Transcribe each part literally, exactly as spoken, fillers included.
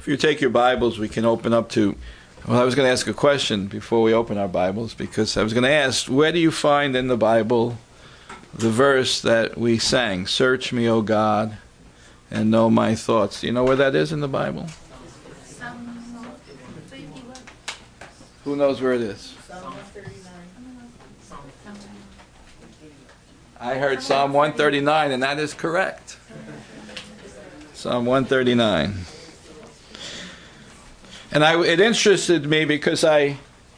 If you take your Bibles, we can open up to, well, I was going to ask a question before we open our Bibles, because I was going to ask, where do you find in the Bible the verse that we sang, "Search me, O God, and know my thoughts"? Do you know where that is in the Bible? Who knows where it is? I heard Psalm one thirty-nine, and that is correct. Psalm one thirty-nine. And I, it interested me because I,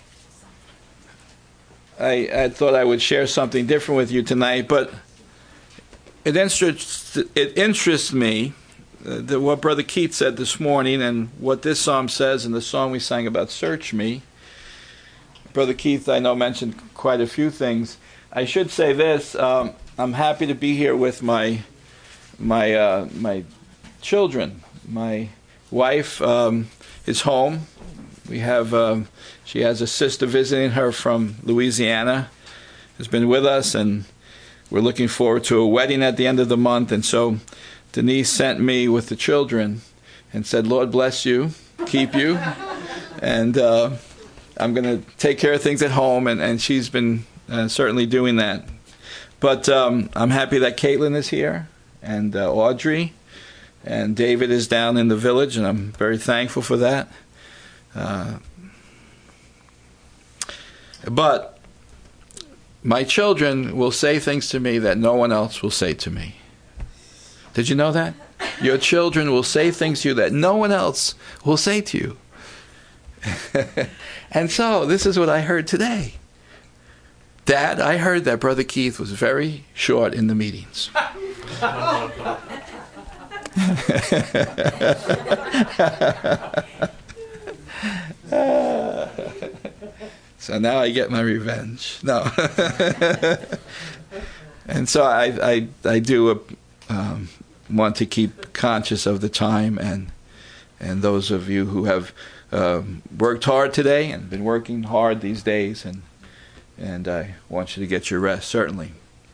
I, I thought I would share something different with you tonight, but it interests, it interests me uh, that what Brother Keith said this morning and what this psalm says and the song we sang about "Search Me." Brother Keith, I know, mentioned quite a few things. I should say this: um, I'm happy to be here with my my uh, my children. My wife um, is home. We have um, she has a sister visiting her from Louisiana, who's been with us, and we're looking forward to a wedding at the end of the month. And so Denise sent me with the children and said, "Lord bless you, keep you," and uh, I'm going to take care of things at home, and, and she's been uh, certainly doing that. But um, I'm happy that Caitlin is here, and uh, Audrey, and David is down in the village, and I'm very thankful for that. Uh, but my children will say things to me that no one else will say to me. Did you know that? Your children will say things to you that no one else will say to you. And so, this is what I heard today. Dad, I heard that Brother Keith was very short in the meetings. So now I get my revenge. No. And so I I, I do um, want to keep conscious of the time, and and those of you who have uh, worked hard today and been working hard these days, and and I want you to get your rest, certainly.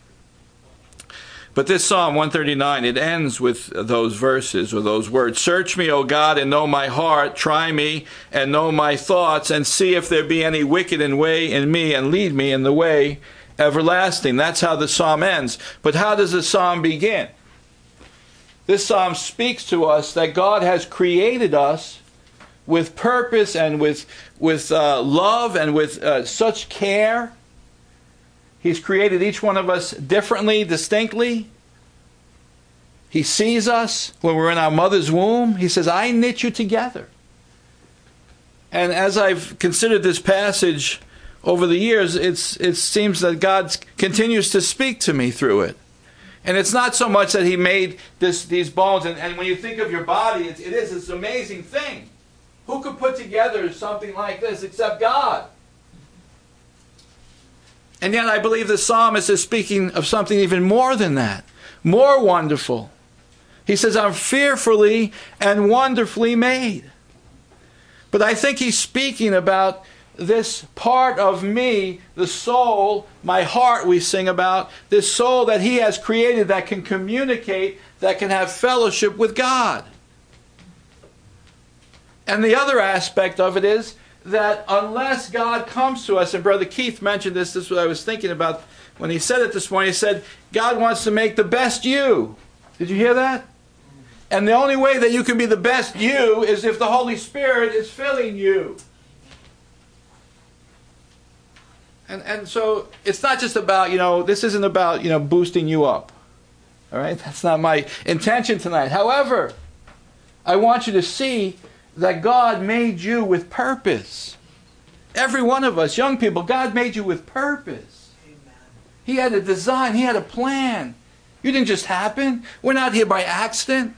But this Psalm one thirty-nine, it ends with those verses or those words. "Search me, O God, and know my heart. Try me and know my thoughts, and see if there be any wicked in way in me, and lead me in the way everlasting." That's how the psalm ends. But how does the psalm begin? This psalm speaks to us that God has created us with purpose and with, with uh, love and with uh, such care. He's created each one of us differently, distinctly. He sees us when we're in our mother's womb. He says, "I knit you together." And as I've considered this passage over the years, it's, it seems that God continues to speak to me through it. And it's not so much that He made this, these bones, and, and when you think of your body, it, it is this amazing thing. Who could put together something like this except God? And yet I believe the psalmist is speaking of something even more than that, more wonderful. He says, "I'm fearfully and wonderfully made." But I think he's speaking about this part of me, the soul, my heart we sing about, this soul that He has created that can communicate, that can have fellowship with God. And the other aspect of it is that unless God comes to us, and Brother Keith mentioned this, this is what I was thinking about when he said it this morning. He said, God wants to make the best you. Did you hear that? And the only way that you can be the best you is if the Holy Spirit is filling you. And, and so it's not just about, you know, this isn't about, you know, boosting you up. All right? That's not my intention tonight. However, I want you to see that God made you with purpose. Every one of us, young people, God made you with purpose. Amen. He had a design. He had a plan. You didn't just happen. We're not here by accident.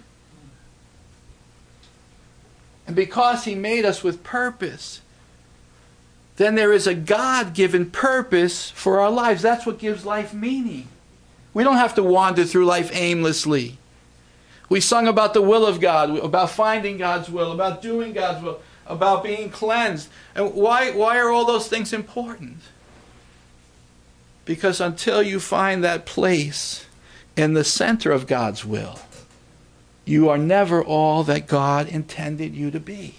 And because He made us with purpose, then there is a God-given purpose for our lives. That's what gives life meaning. We don't have to wander through life aimlessly. We sung about the will of God, about finding God's will, about doing God's will, about being cleansed. And why, why are all those things important? Because until you find that place in the center of God's will, You are never all that God intended you to be.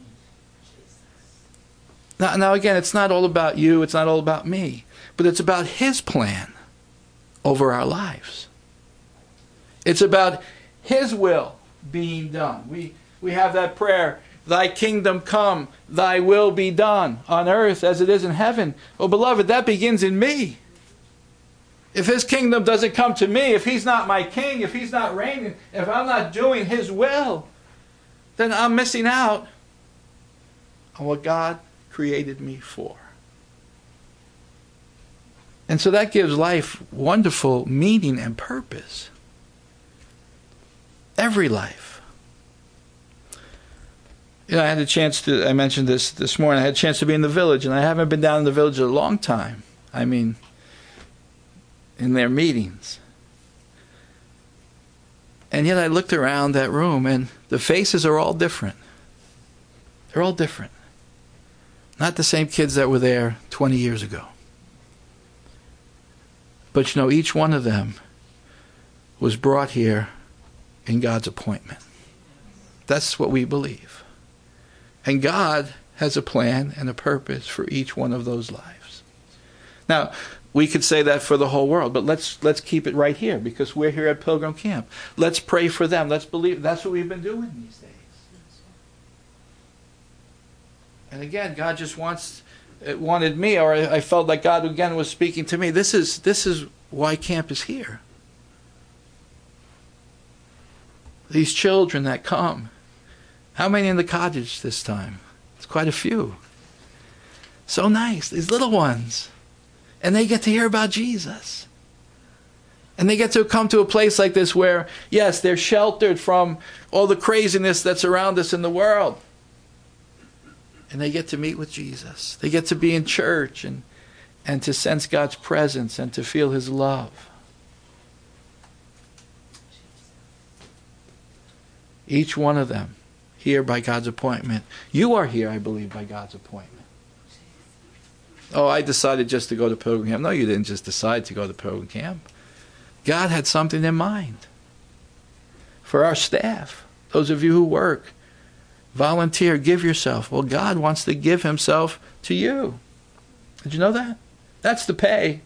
Now, now again, it's not all about you, it's not all about me, but it's about His plan over our lives. It's about His will being done. We, we have that prayer, Thy kingdom come, Thy will be done on earth as it is in heaven. Oh, beloved, that begins in me. If His kingdom doesn't come to me, if He's not my king, if He's not reigning, if I'm not doing His will, then I'm missing out on what God created me for. And so that gives life wonderful meaning and purpose. Every life. You know, I had a chance to, I mentioned this this morning, I had a chance to be in the village, and I haven't been down in the village in a long time. I mean, in their meetings. And yet I looked around that room, and the faces are all different. They're all different. Not the same kids that were there twenty years ago. But you know, each one of them was brought here in God's appointment. That's what we believe. And God has a plan and a purpose for each one of those lives. Now, we could say that for the whole world, but let's let's keep it right here, because we're here at Pilgrim Camp. Let's pray for them. Let's believe. That's what we've been doing these days. And again, God just wants, it wanted me, or I felt like God again was speaking to me. This is this is why camp is here. These children that come. How many in the cottage this time? It's quite a few. So nice, these little ones. And they get to hear about Jesus. And they get to come to a place like this where, yes, they're sheltered from all the craziness that's around us in the world. And they get to meet with Jesus. They get to be in church and, and to sense God's presence and to feel His love. Each one of them here by God's appointment. You are here, I believe, by God's appointment. Oh, I decided just to go to Pilgrim Camp. No, you didn't just decide to go to Pilgrim Camp. God had something in mind for our staff. Those of you who work, volunteer, give yourself. Well, God wants to give Himself to you. Did you know that? That's the pay.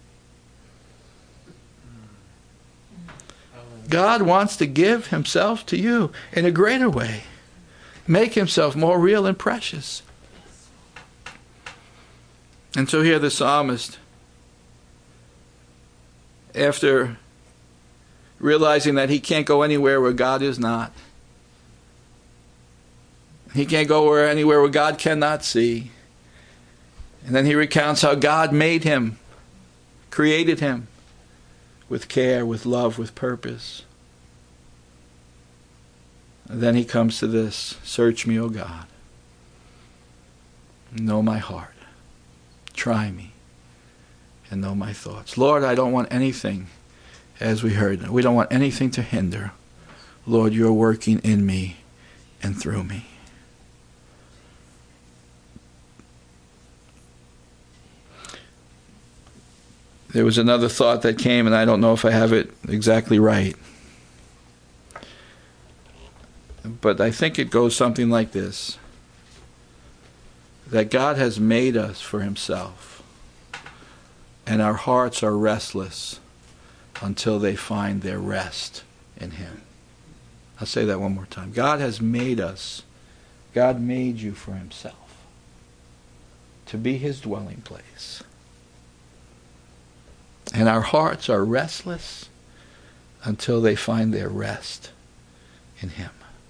God wants to give Himself to you in a greater way. Make Himself more real and precious. And so here the psalmist, after realizing that he can't go anywhere where God is not, he can't go where, anywhere where God cannot see, and then he recounts how God made him, created him with care, with love, with purpose. And then he comes to this: search me, O God. Know my heart. Try me and know my thoughts. Lord, I don't want anything, as we heard, we don't want anything to hinder. Lord, you're working in me and through me. There was another thought that came, and I don't know if I have it exactly right. But I think it goes something like this: that God has made us for Himself, and our hearts are restless until they find their rest in Him. I'll say that one more time. God has made us, God made you for Himself, to be His dwelling place. And our hearts are restless until they find their rest in Him.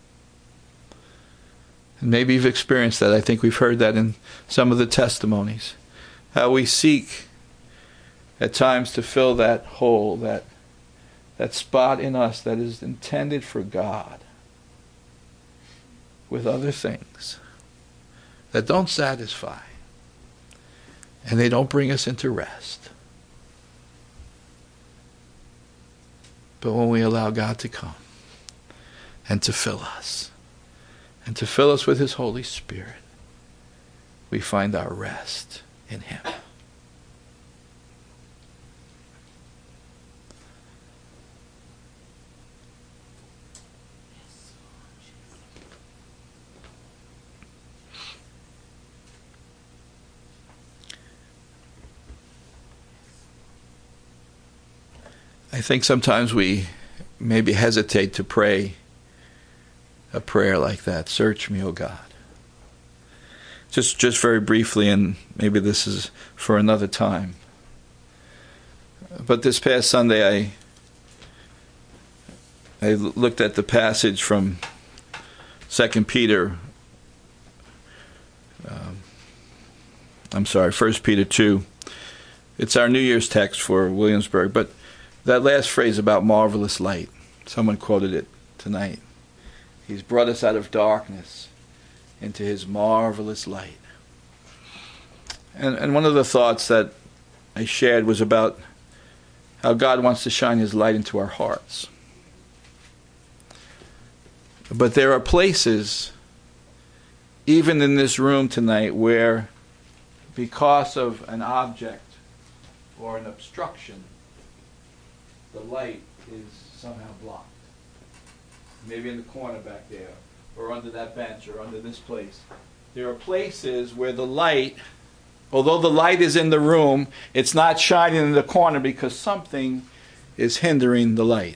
And maybe you've experienced that. I think we've heard that in some of the testimonies. How we seek at times to fill that hole, that, that spot in us that is intended for God, with other things that don't satisfy, and they don't bring us into rest. But when we allow God to come and to fill us, and to fill us with His Holy Spirit, we find our rest in Him. I think sometimes we maybe hesitate to pray a prayer like that. Search me, O God. Just just very briefly, and maybe this is for another time. But this past Sunday, I I looked at the passage from Second Peter. Um, I'm sorry, First Peter two. It's our New Year's text for Williamsburg. But that last phrase about marvelous light, someone quoted it tonight. He's brought us out of darkness into his marvelous light. And and one of the thoughts that I shared was about how God wants to shine his light into our hearts. But there are places, even in this room tonight, where because of an object or an obstruction, the light is somehow blocked. Maybe in the corner back there, or under that bench, or under this place. There are places where the light, although the light is in the room, it's not shining in the corner because something is hindering the light.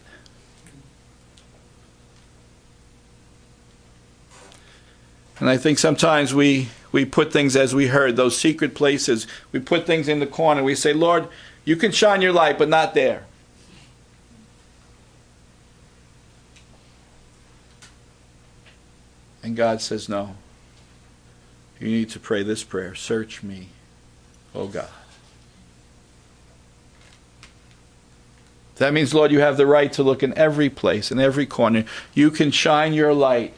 And I think sometimes we, we put things, as we heard, those secret places, we put things in the corner. We say, Lord, you can shine your light, but not there. And God says, no. You need to pray this prayer. Search me, O God. That means, Lord, you have the right to look in every place, in every corner. You can shine your light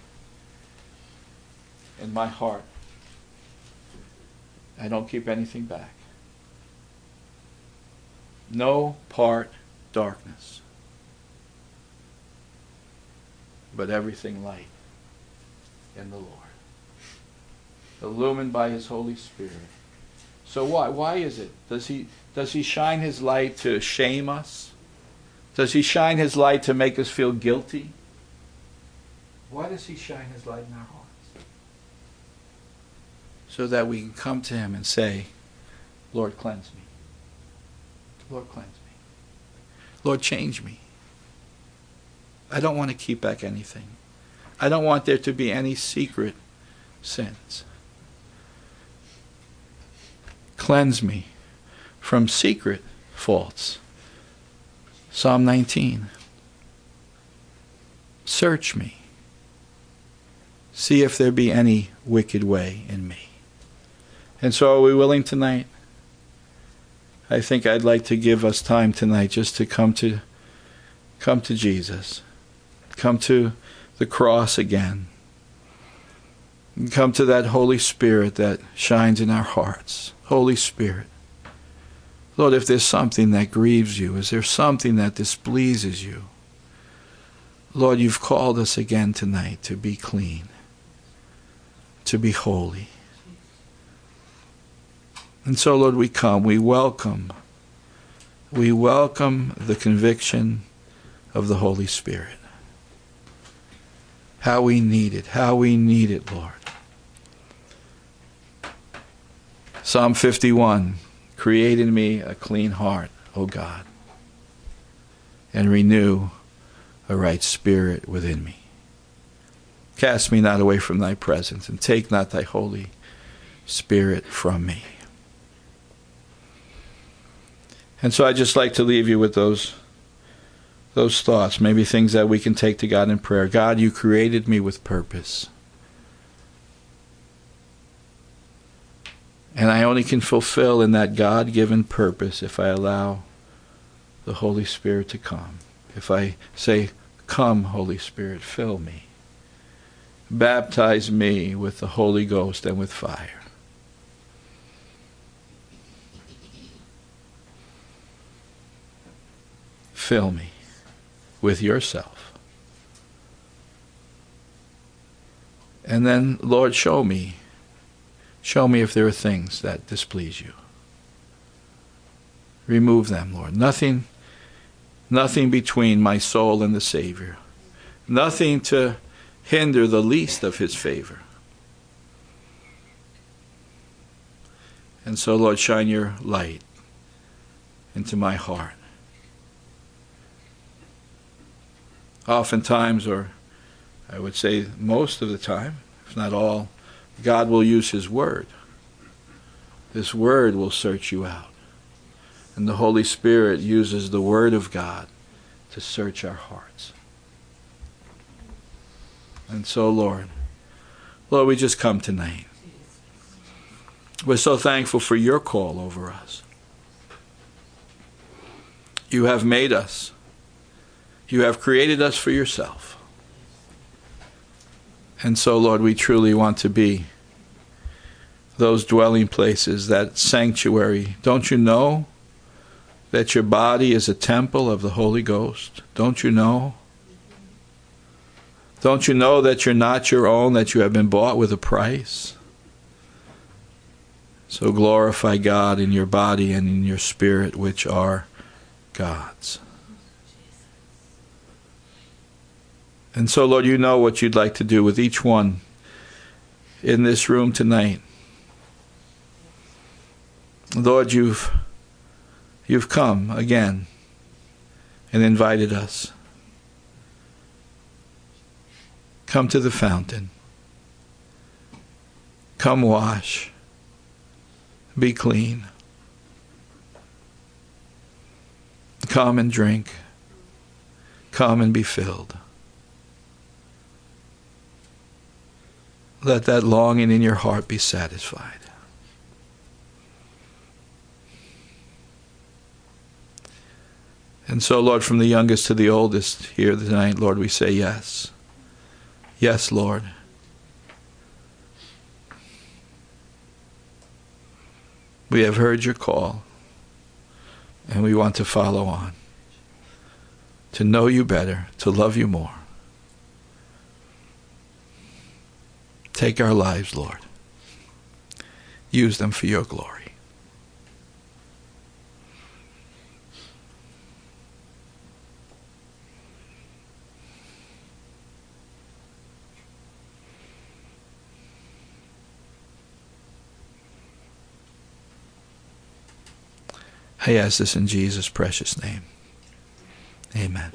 in my heart. I don't keep anything back. No part darkness, but everything light in the Lord, illumined by his Holy Spirit. So why? Why is it? Does he does he shine his light to shame us? Does he shine his light to make us feel guilty? Why does he shine his light in our hearts? So that we can come to him and say, Lord, cleanse me. Lord, cleanse me. Lord, change me. I don't want to keep back anything. I don't want there to be any secret sins. Cleanse me from secret faults. Psalm nineteen. Search me. See if there be any wicked way in me. And so are we willing tonight? I think I'd like to give us time tonight just to come to come to Jesus. Come to the cross again. And come to that Holy Spirit that shines in our hearts. Holy Spirit. Lord, if there's something that grieves you, is there something that displeases you? Lord, you've called us again tonight to be clean, to be holy. And so, Lord, we come, we welcome, we welcome the conviction of the Holy Spirit. How we need it, how we need it, Lord. Psalm fifty-one, create in me a clean heart, O God, and renew a right spirit within me. Cast me not away from thy presence, and take not thy Holy Spirit from me. And so I'd just like to leave you with those those thoughts, maybe things that we can take to God in prayer. God, you created me with purpose. And I only can fulfill in that God-given purpose if I allow the Holy Spirit to come. If I say, come, Holy Spirit, fill me. Baptize me with the Holy Ghost and with fire. Fill me with yourself. And then, Lord, show me. Show me if there are things that displease you. Remove them, Lord. Nothing, nothing between my soul and the Savior. Nothing to hinder the least of his favor. And so, Lord, shine your light into my heart. Oftentimes, or I would say most of the time, if not all, God will use His Word. This Word will search you out. And the Holy Spirit uses the Word of God to search our hearts. And so, Lord, Lord, we just come tonight. We're so thankful for your call over us. You have made us. You have created us for yourself. And so, Lord, we truly want to be those dwelling places, that sanctuary. Don't you know that your body is a temple of the Holy Ghost? Don't you know? Don't you know that you're not your own, that you have been bought with a price? So glorify God in your body and in your spirit, which are God's. And so, Lord, you know what you'd like to do with each one in this room tonight. Lord, you've you've come again and invited us. Come to the fountain. Come wash. Be clean. Come and drink. Come and be filled. Let that longing in your heart be satisfied. And so, Lord, from the youngest to the oldest here tonight, Lord, we say yes. Yes, Lord. We have heard your call, and we want to follow on, to know you better, to love you more. Take our lives, Lord. Use them for your glory. I ask this in Jesus' precious name. Amen.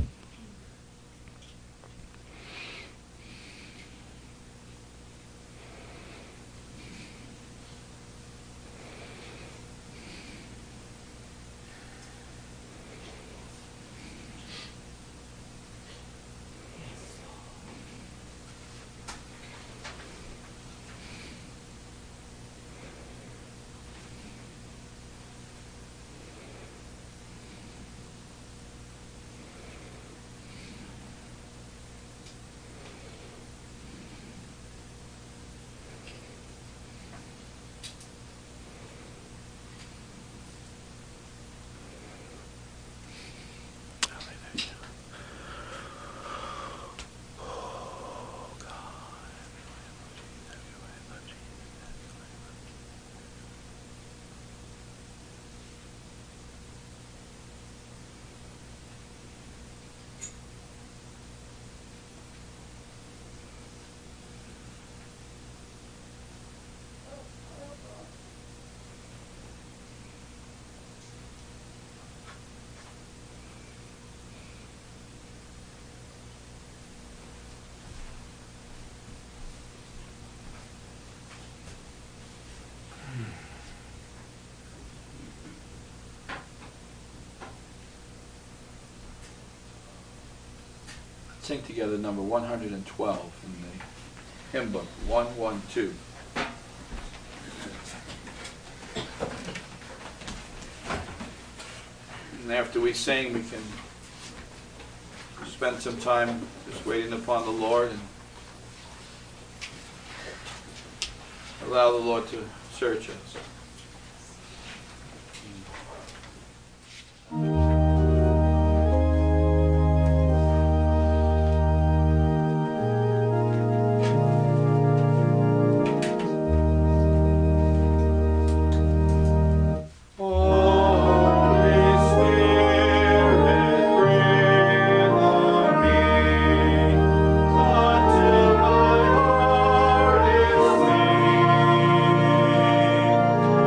Sing together number one hundred twelve in the hymn book, one one two. And after we sing, we can spend some time just waiting upon the Lord and allow the Lord to search us. Thank you.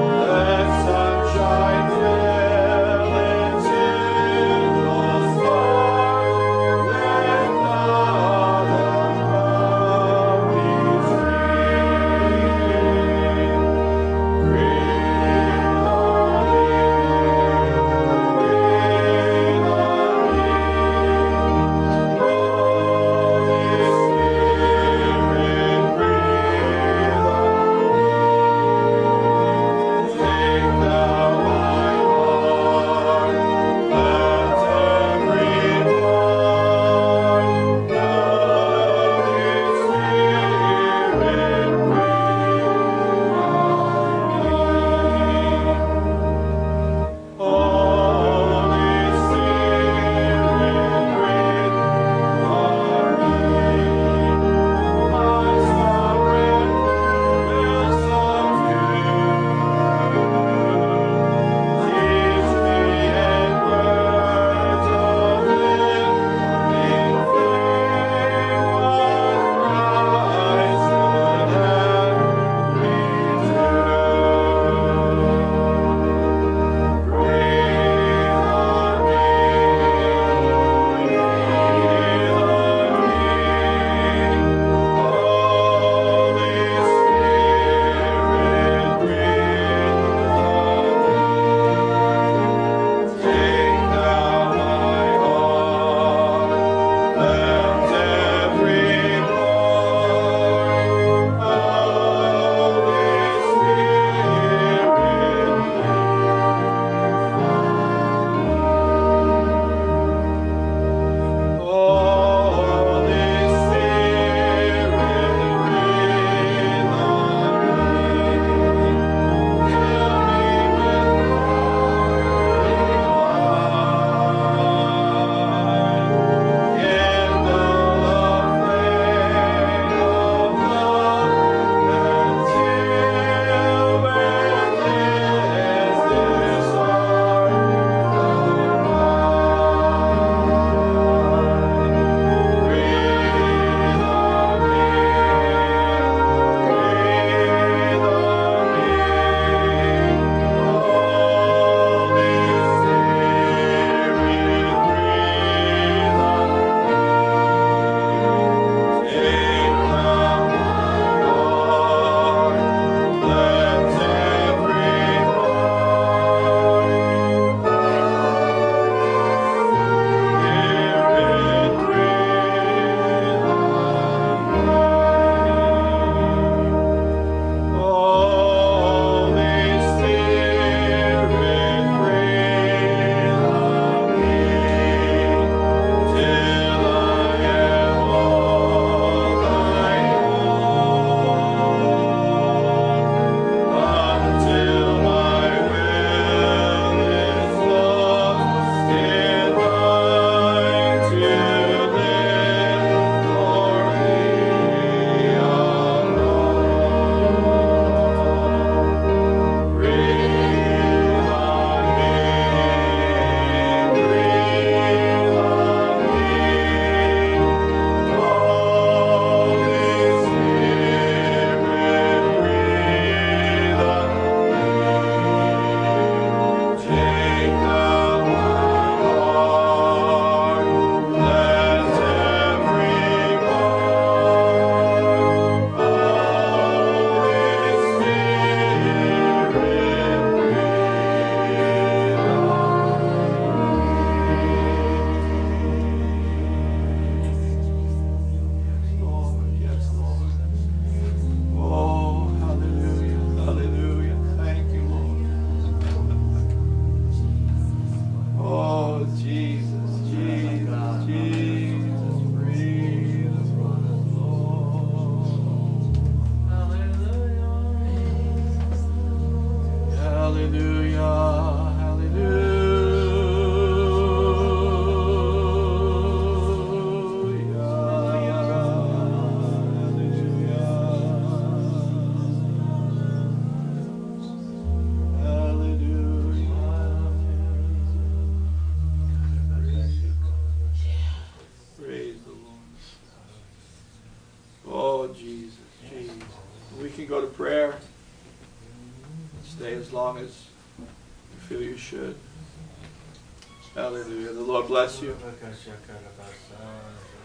prayer. Stay as long as you feel you should. Hallelujah. The Lord bless you.